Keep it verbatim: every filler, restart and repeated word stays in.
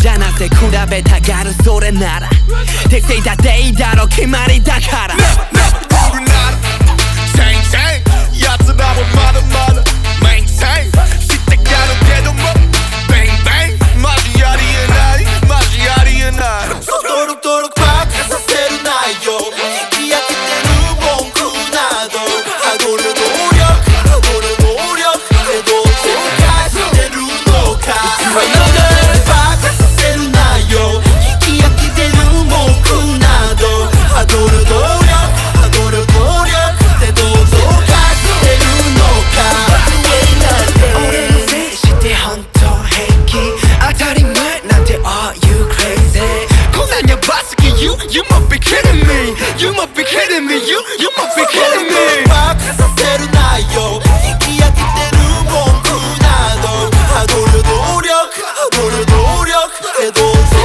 じゃなぜ比べたがるそれなら適正だっていいだろ決まりだから来るなら Chain chain 奴らもまだまだ Maintain 知ってやるけども Bang bang マジありえないマジありえない登録登録バカさせるなよ引き飽きてる文句などハゴる努力ハゴる努力でどう紹介してるのか登録バカさせるなよ引き飽きてる文句などハゴる努力ハゴる努力でどう紹介してるのか俺のせいして本当平気当たり前なんて Are you crazy こんなんやばすぎ You, you must be kidding me You must be kidding me You, you must be kidding me バカさせるなよ引き飽きてる文句などハゴる努力ハゴる努力でどうせ